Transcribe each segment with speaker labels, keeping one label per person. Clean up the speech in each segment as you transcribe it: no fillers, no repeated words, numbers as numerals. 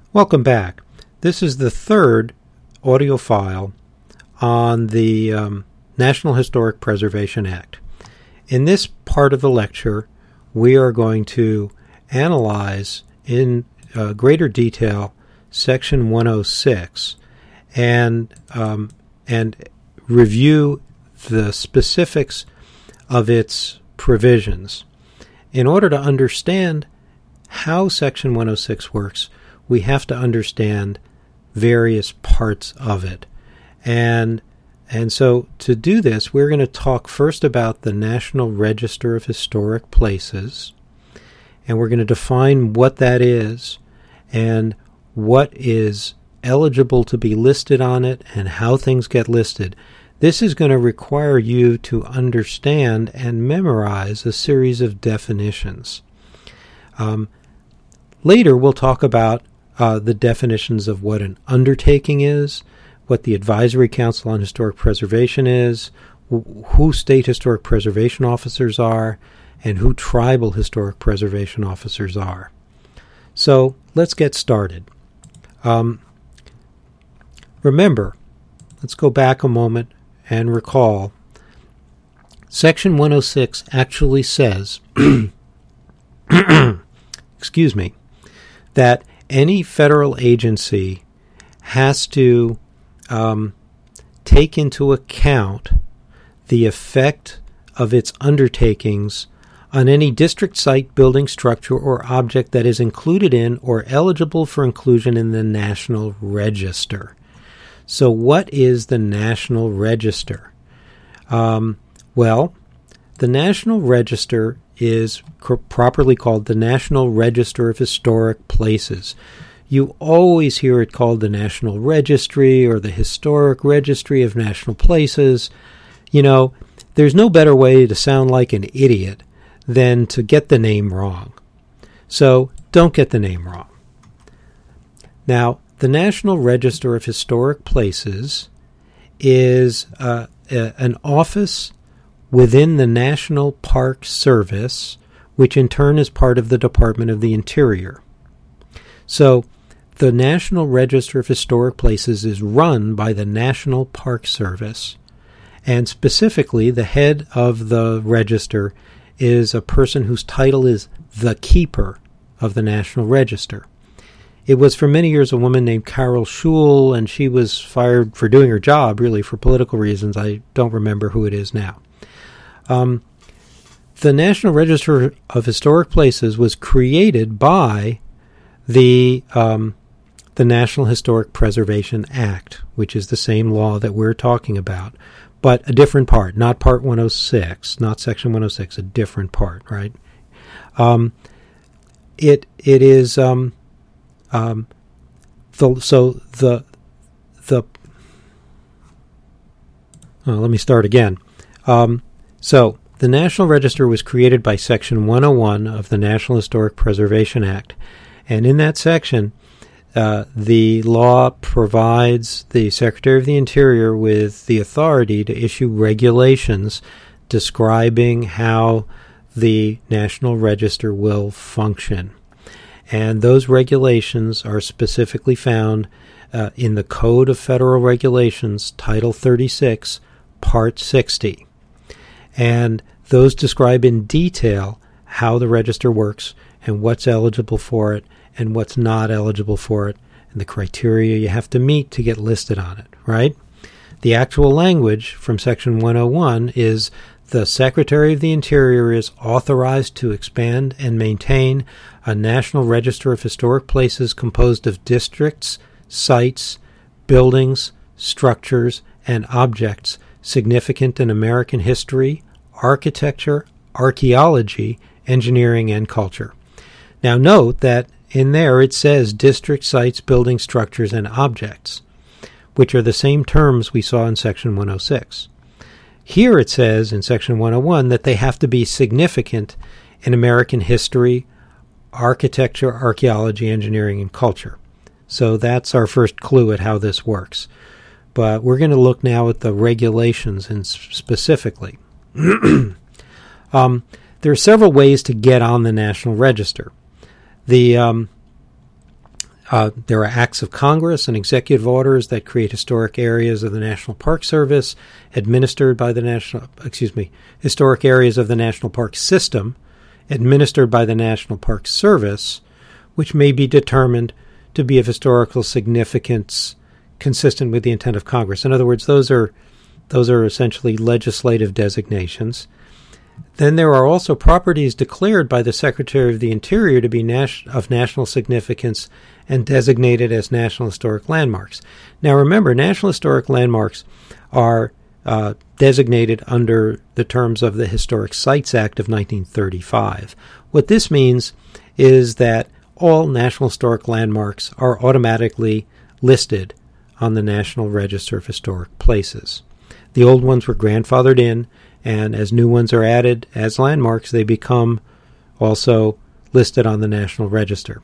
Speaker 1: Welcome back. This is the third audio file on the National Historic Preservation Act. In this part of the lecture, we are going to analyze in greater detail Section 106 and review the specifics of its provisions. In order to understand how Section 106 works, we have to understand various parts of it. And so to do this, we're going to talk first about the National Register of Historic Places, and we're going to define what that is and what is eligible to be listed on it and how things get listed. This is going to require you to understand and memorize a series of definitions. Later, we'll talk about the definitions of what an undertaking is, what the Advisory Council on Historic Preservation is, who state historic preservation officers are, and who tribal historic preservation officers are. So let's get started. Remember, let's go back a moment and recall, Section 106 actually says, excuse me, that any federal agency has to take into account the effect of its undertakings on any district site, building, structure, or object that is included in or eligible for inclusion in the National Register. So what is the National Register? Well, the National Register is properly called the National Register of Historic Places. You always hear it called the National Registry or the Historic Registry of National Places. You know, there's no better way to sound like an idiot than to get the name wrong. So don't get the name wrong. Now, the National Register of Historic Places is an office within the National Park Service, which in turn is part of the Department of the Interior. So the National Register of Historic Places is run by the National Park Service, and specifically the head of the register is a person whose title is the Keeper of the National Register. It was for many years a woman named Carol Schul, and she was fired for doing her job, really, for political reasons. I don't remember who it is now. The National Register of Historic Places was created by the National Historic Preservation Act, which is the same law that we're talking about, but a different part, not Part 106, not Section 106, a different part, right? It is let me start again. So the National Register was created by Section 101 of the National Historic Preservation Act, and in that section, the law provides the Secretary of the Interior with the authority to issue regulations describing how the National Register will function. And those regulations are specifically found in the Code of Federal Regulations, Title 36, Part 60. And those describe in detail how the register works and what's eligible for it and what's not eligible for it, and the criteria you have to meet to get listed on it, right? The actual language from Section 101 is the Secretary of the Interior is authorized to expand and maintain a National Register of Historic Places composed of districts, sites, buildings, structures, and objects significant in American history, architecture, archaeology, engineering, and culture. Now note that in there it says district, sites, buildings, structures, and objects, which are the same terms we saw in Section 106. Here it says in Section 101 that they have to be significant in American history, architecture, archaeology, engineering, and culture. So that's our first clue at how this works. But we're going to look now at the regulations and specifically. There are several ways to get on the National Register. The There are acts of Congress and executive orders that create historic areas of the National Park Service, administered by the historic areas of the National Park System, administered by the National Park Service, which may be determined to be of historical significance consistent with the intent of Congress. In other words, those are essentially legislative designations. Then there are also properties declared by the Secretary of the Interior to be of national significance and designated as National Historic Landmarks. Now remember, National Historic Landmarks are designated under the terms of the Historic Sites Act of 1935. What this means is that all National Historic Landmarks are automatically listed on the National Register of Historic Places. The old ones were grandfathered in, and as new ones are added as landmarks, they become also listed on the National Register.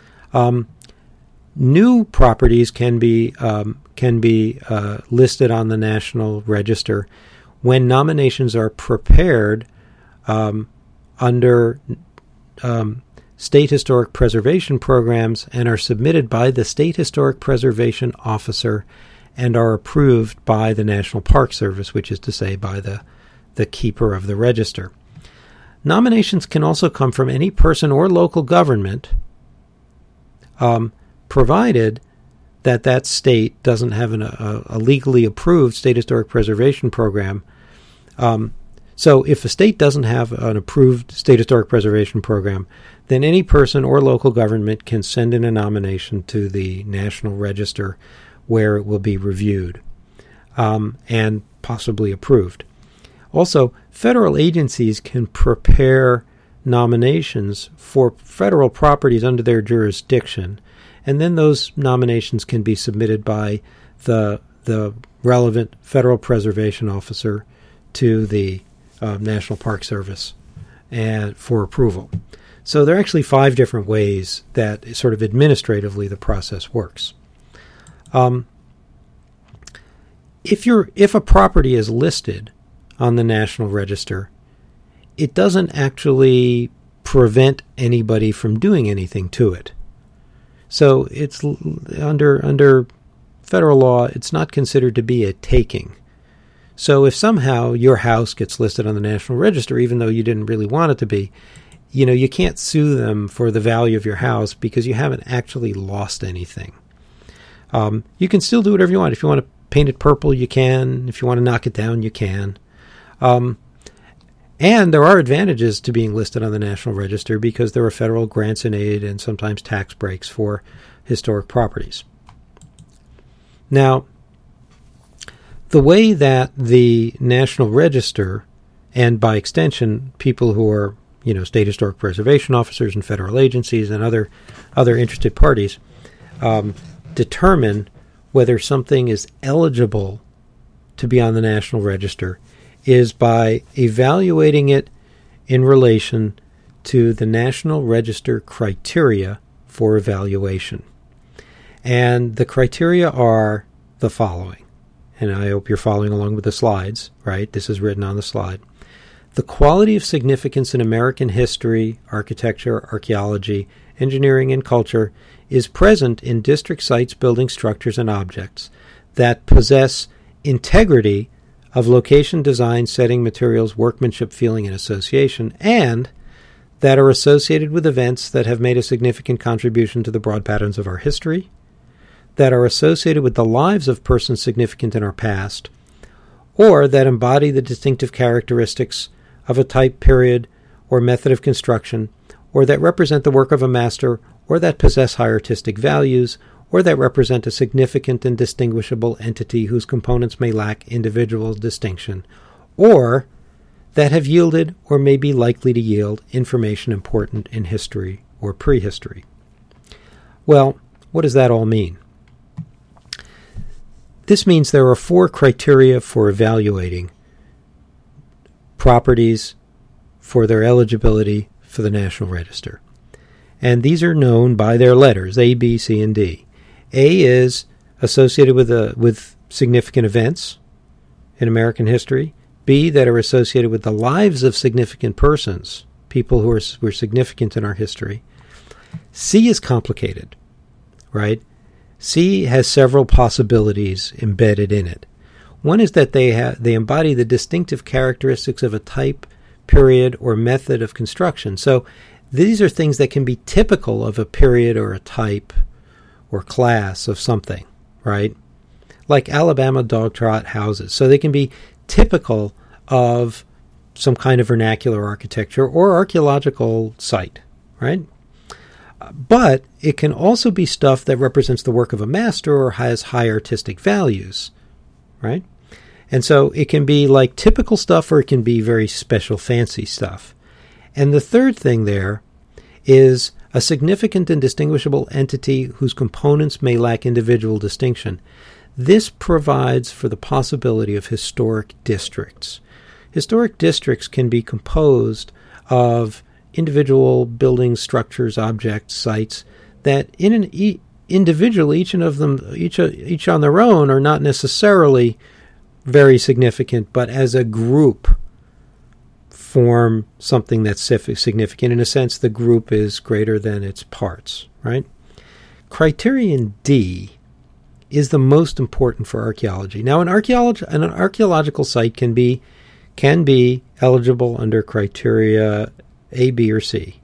Speaker 1: New properties can be listed on the National Register when nominations are prepared under state historic preservation programs and are submitted by the State Historic Preservation Officer and are approved by the National Park Service, which is to say by the keeper of the register. Nominations can also come from any person or local government, provided that state doesn't have a legally approved state historic preservation program. So if a state doesn't have an approved state historic preservation program, then any person or local government can send in a nomination to the National Register where it will be reviewed and possibly approved. Also, federal agencies can prepare nominations for federal properties under their jurisdiction, and then those nominations can be submitted by the relevant federal preservation officer to the National Park Service and for approval. So there are actually 5 different ways that sort of administratively the process works. If a property is listed on the National Register, it doesn't actually prevent anybody from doing anything to it. So it's under federal law, it's not considered to be a taking. So if somehow your house gets listed on the National Register, even though you didn't really want it to be, you can't sue them for the value of your house because you haven't actually lost anything. You can still do whatever you want. If you want to paint it purple, you can. If you want to knock it down, you can. And there are advantages to being listed on the National Register because there are federal grants and aid and sometimes tax breaks for historic properties. Now, the way that the National Register, and by extension, people who are, state historic preservation officers and federal agencies and other interested parties, determine whether something is eligible to be on the National Register is by evaluating it in relation to the National Register criteria for evaluation. And the criteria are the following, and I hope you're following along with the slides, right? This is written on the slide. The quality of significance in American history, architecture, archaeology, engineering, and culture is present in district sites, buildings, structures, and objects that possess integrity of location, design, setting, materials, workmanship, feeling, and association, and that are associated with events that have made a significant contribution to the broad patterns of our history, that are associated with the lives of persons significant in our past, or that embody the distinctive characteristics of a type, period, or method of construction, or that represent the work of a master, or that possess high artistic values, or that represent a significant and distinguishable entity whose components may lack individual distinction, or that have yielded or may be likely to yield information important in history or prehistory. Well, what does that all mean? This means there are 4 criteria for evaluating properties for their eligibility for the National Register. And these are known by their letters, A, B, C, and D. A is associated with significant events in American history. B, that are associated with the lives of significant persons, people who were significant in our history. C is complicated. right? C has several possibilities embedded in it. One is that they embody the distinctive characteristics of a type, period, or method of construction. So these are things that can be typical of a period or a type or class of something, right? Like Alabama dog trot houses. So they can be typical of some kind of vernacular architecture or archaeological site, right? But it can also be stuff that represents the work of a master or has high artistic values, right? And so it can be like typical stuff or it can be very special, fancy stuff. And the third thing there is a significant and distinguishable entity whose components may lack individual distinction. This provides for the possibility of historic districts. Historic districts can be composed of individual buildings, structures, objects, sites that individually, each on their own, are not necessarily very significant, but as a group form something that's significant. In a sense, the group is greater than its parts, right? Criterion D is the most important for archaeology. Now, an archaeological site can be eligible under criteria A, B, or C.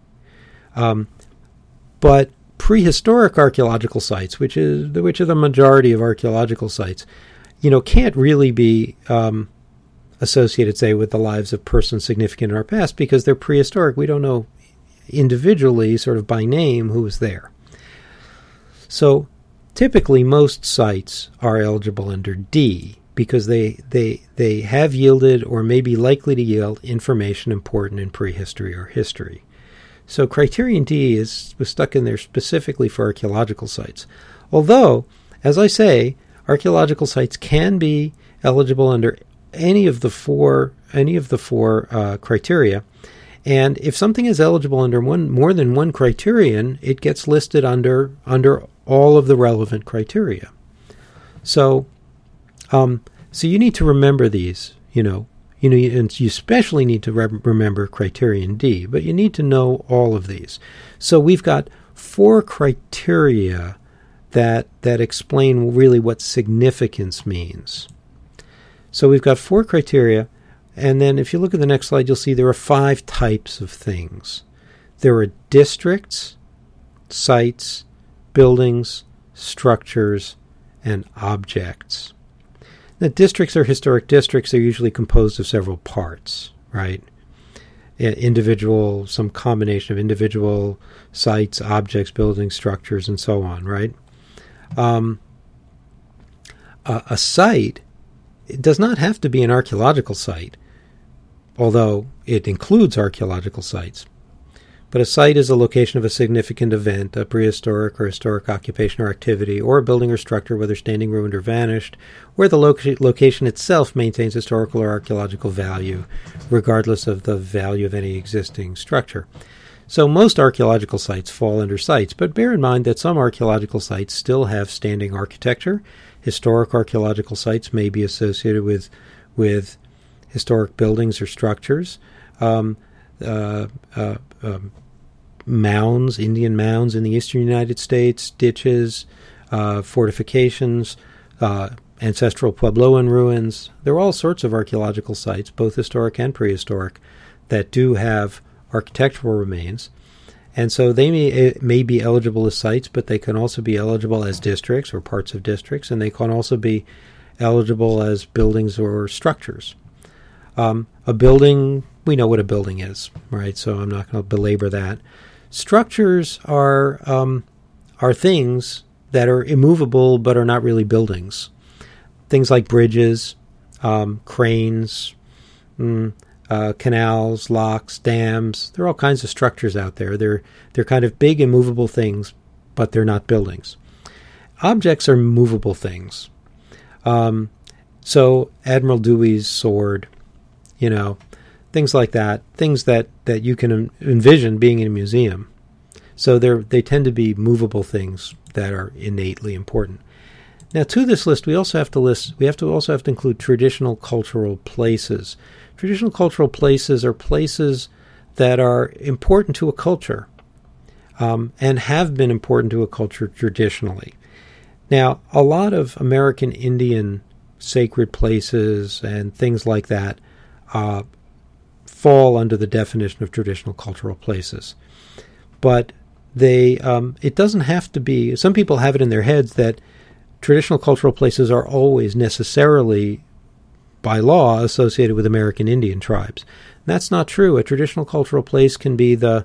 Speaker 1: But prehistoric archaeological sites, which are the majority of archaeological sites, can't really be associated, say, with the lives of persons significant in our past because they're prehistoric. We don't know individually, sort of by name, who was there. So typically most sites are eligible under D because they have yielded or may be likely to yield information important in prehistory or history. So criterion D was stuck in there specifically for archaeological sites. Although, as I say, archaeological sites can be eligible under any of the four criteria, and if something is eligible under more than one criterion, it gets listed under all of the relevant criteria. So you need to remember these. And you especially need to remember criterion D, but you need to know all of these. So we've got 4 criteria that explain really what significance means. So we've got 4 criteria, and then if you look at the next slide, you'll see there are 5 types of things. There are districts, sites, buildings, structures, and objects. Now, districts or historic districts are usually composed of several parts, right? Some combination of individual sites, objects, buildings, structures, and so on, right? A site, it does not have to be an archaeological site, although it includes archaeological sites. But a site is a location of a significant event, a prehistoric or historic occupation or activity, or a building or structure, whether standing, ruined, or vanished, where the location itself maintains historical or archaeological value, regardless of the value of any existing structure. So most archaeological sites fall under sites, but bear in mind that some archaeological sites still have standing architecture. Historic archaeological sites may be associated with historic buildings or structures. Mounds, Indian mounds in the eastern United States, ditches, fortifications, ancestral Puebloan ruins. There are all sorts of archaeological sites, both historic and prehistoric, that do have architectural remains. And so they may be eligible as sites, but they can also be eligible as districts or parts of districts, and they can also be eligible as buildings or structures. A building, we know what a building is, right? So I'm not going to belabor that. Structures are things that are immovable but are not really buildings. Things like bridges, cranes, canals, locks, dams. There are all kinds of structures out there. They're kind of big, immovable things, but they're not buildings. Objects are movable things. So Admiral Dewey's sword, things like that, things that you can envision being in a museum. So they tend to be movable things that are innately important. Now, to this list, we also have to include traditional cultural places. Traditional cultural places are places that are important to a culture. and have been important to a culture traditionally. Now, a lot of American Indian sacred places and things like that fall under the definition of traditional cultural places. But it doesn't have to be, some people have it in their heads that traditional cultural places are always necessarily, by law, associated with American Indian tribes. And that's not true. A traditional cultural place can be the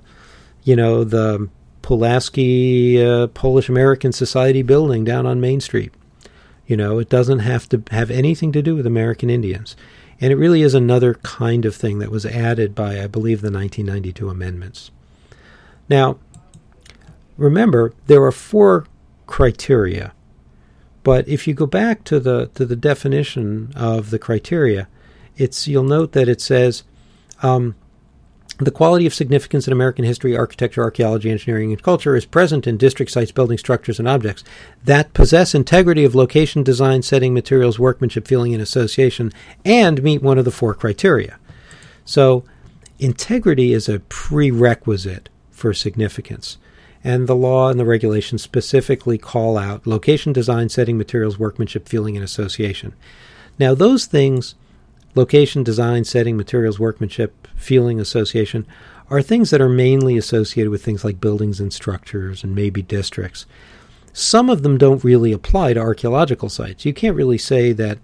Speaker 1: Pulaski Polish American Society building down on Main Street. It doesn't have to have anything to do with American Indians. And it really is another kind of thing that was added by, I believe, the 1992 amendments. Now, remember, there are 4 criteria. But if you go back to the definition of the criteria, you'll note that it says the quality of significance in American history, architecture, archaeology, engineering, and culture is present in district sites, buildings, structures, and objects that possess integrity of location, design, setting, materials, workmanship, feeling, and association, and meet one of the 4 criteria. So integrity is a prerequisite for significance. And the law and the regulations specifically call out location, design, setting, materials, workmanship, feeling, and association. Now, those things, location, design, setting, materials, workmanship, feeling, association, are things that are mainly associated with things like buildings and structures and maybe districts. Some of them don't really apply to archaeological sites. You can't really say that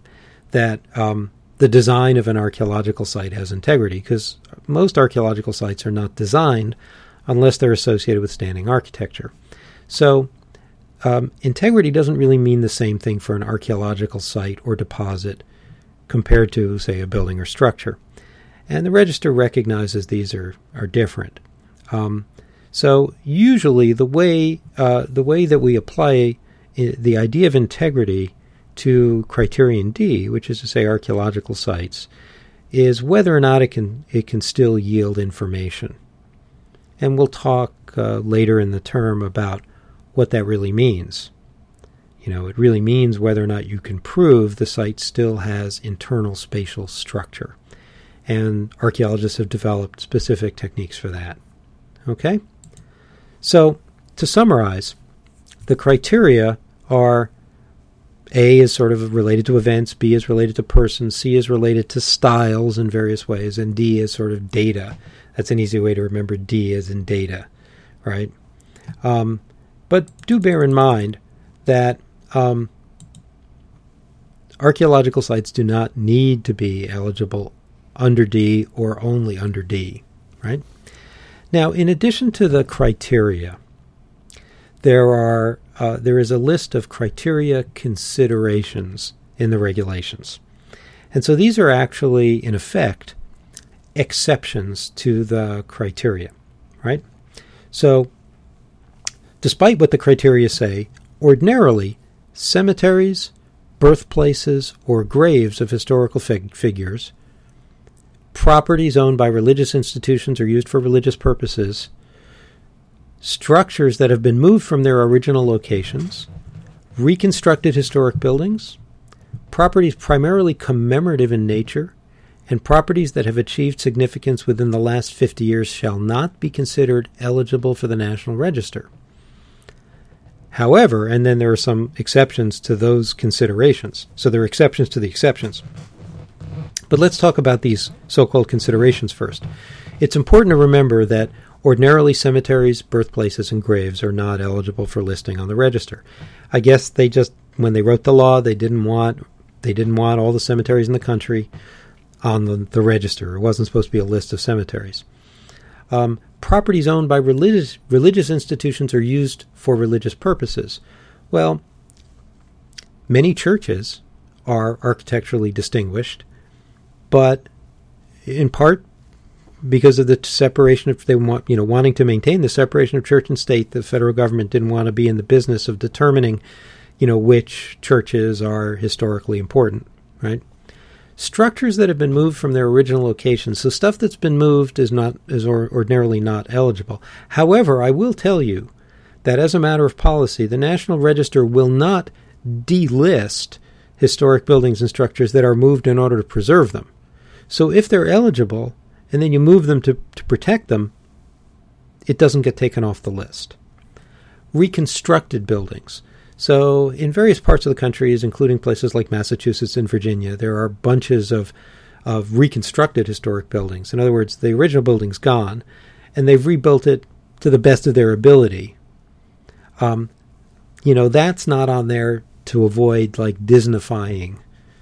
Speaker 1: the design of an archaeological site has integrity, because most archaeological sites are not designed unless they're associated with standing architecture. So integrity doesn't really mean the same thing for an archaeological site or deposit compared to, say, a building or structure. And the Register recognizes these are different. So usually the way that we apply the idea of integrity to criterion D, which is to say archaeological sites, is whether or not it can still yield information. And we'll talk later in the term about what that really means. It really means whether or not you can prove the site still has internal spatial structure. And archaeologists have developed specific techniques for that. Okay? So, to summarize, the criteria are A is sort of related to events, B is related to persons, C is related to styles in various ways, and D is sort of data. That's an easy way to remember D as in data, right? But do bear in mind that archaeological sites do not need to be eligible under D or only under D, right? Now, in addition to the criteria, there is a list of criteria considerations in the regulations. And so these are actually, in effect, exceptions to the criteria, right? So, despite what the criteria say, ordinarily, cemeteries, birthplaces, or graves of historical figures, properties owned by religious institutions or used for religious purposes, structures that have been moved from their original locations, reconstructed historic buildings, properties primarily commemorative in nature, and properties that have achieved significance within the last 50 years shall not be considered eligible for the National Register. However, and then there are some exceptions to those considerations. So there are exceptions to the exceptions. But let's talk about these so-called considerations first. It's important to remember that ordinarily cemeteries, birthplaces, and graves are not eligible for listing on the register. I guess they just, when they wrote the law, they didn't want all the cemeteries in the country on the register. It wasn't supposed to be a list of cemeteries. Properties owned by religious institutions are used for religious purposes. Well, many churches are architecturally distinguished, but in part because of the separation of wanting to maintain the separation of church and state, the federal government didn't want to be in the business of determining, which churches are historically important, right? Structures that have been moved from their original locations, so stuff that's been moved is ordinarily not eligible. However, I will tell you that as a matter of policy, the National Register will not delist historic buildings and structures that are moved in order to preserve them. So if they're eligible, and then you move them to protect them, it doesn't get taken off the list. Reconstructed buildings. So in various parts of the country, including places like Massachusetts and Virginia, there are bunches of reconstructed historic buildings. In other words, the original building's gone, and they've rebuilt it to the best of their ability. That's not on there to avoid like Disneyfying,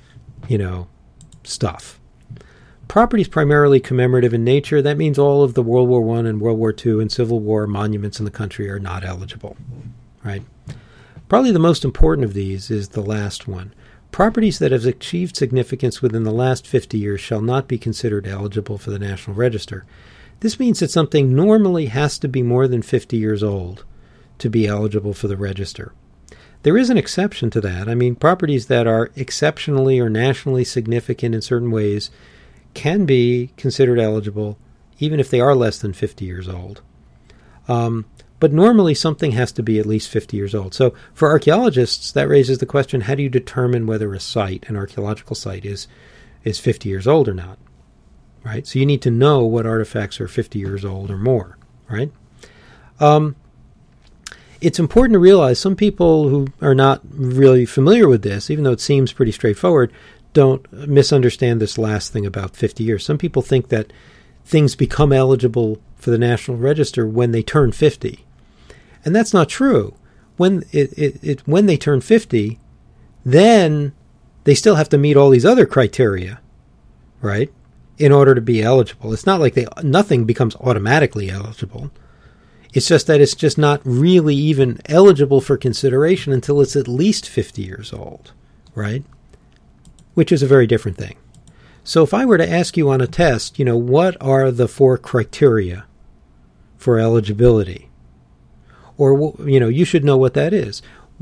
Speaker 1: stuff. Properties primarily commemorative in nature. That means all of the World War I and World War II and Civil War monuments in the country are not eligible, right? Probably the most important of these is the last one. Properties that have achieved significance within the last 50 years shall not be considered eligible for the National Register. This means that something normally has to be more than 50 years old to be eligible for the register. There is an exception to that. I mean, properties that are exceptionally or nationally significant in certain ways can be considered eligible even if they are less than 50 years old. But normally something has to be at least 50 years old. So for archaeologists, that raises the question, how do you determine whether a site, an archaeological site, is 50 years old or not? Right? So you need to know what artifacts are 50 years old or more, right? It's important to realize some people who are not really familiar with this, even though it seems pretty straightforward, don't misunderstand this last thing about 50 years. Some people think that things become eligible for the National Register when they turn 50. And that's not true. When they turn 50, then they still have to meet all these other criteria, right, in order to be eligible. It's not like nothing becomes automatically eligible. It's just that it's just not really even eligible for consideration until it's at least 50 years old, right? Which is a very different thing. So if I were to ask you on a test, what are the 4 criteria for eligibility? Or, you should know what that is.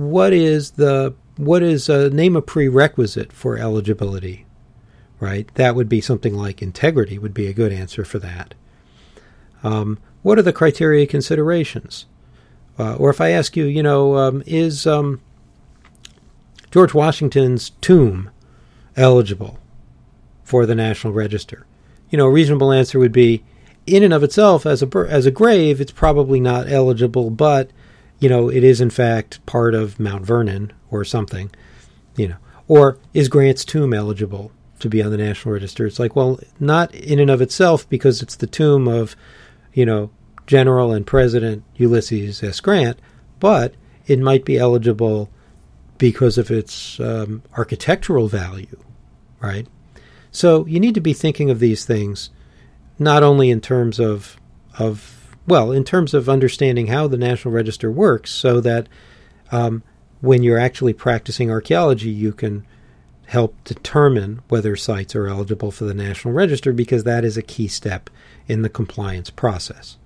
Speaker 1: Name a prerequisite for eligibility, right? That would be something like integrity would be a good answer for that. What are the criteria considerations? Or if I ask you, is George Washington's tomb eligible for the National Register? A reasonable answer would be, in and of itself, as a grave, it's probably not eligible, but, it is in fact part of Mount Vernon or something, Or is Grant's tomb eligible to be on the National Register? It's like, well, not in and of itself because it's the tomb of, General and President Ulysses S. Grant, but it might be eligible because of its architectural value, right? So you need to be thinking of these things not only in terms of understanding how the National Register works, so that when you're actually practicing archaeology, you can help determine whether sites are eligible for the National Register, because that is a key step in the compliance process.